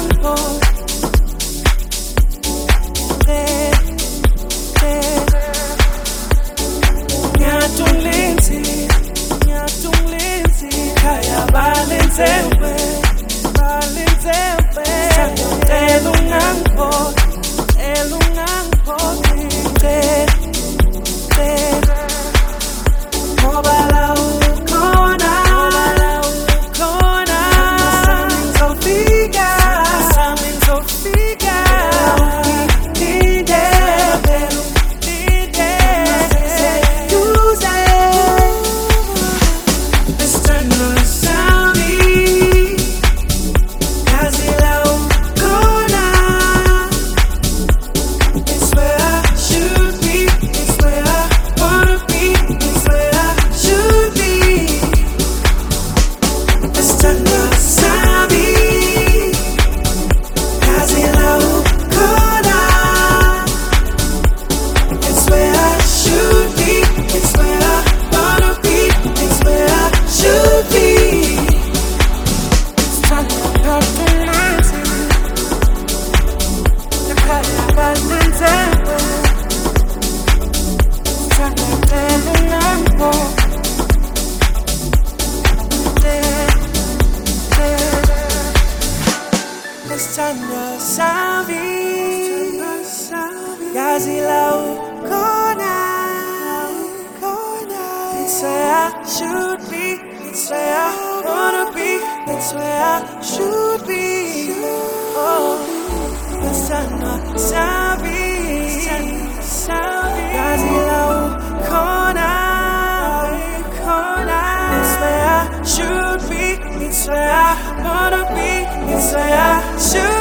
lungampo. Nyatung linsi, kaya balinzewe. Elungampo, Mobala ukona, Samin Sofika, Nide, Yuze, Mr. Nasabi, Yazila ukona. It's where I should be, it's where I wanna be, it's where I should be. Mr. Nasabi, Yazila ukona. It's where I should be, it's where I wanna be, it's where I should be. It's time to love the night. The color balinzewe. It's time to elungampo. It's time to sabi. Yazila ukona. It's where I should be, it's where I wanna be, it's where I should be. Oh, it's time to sabi. Yazila ukona. It's where I should be, it's where I wanna be, it's where I should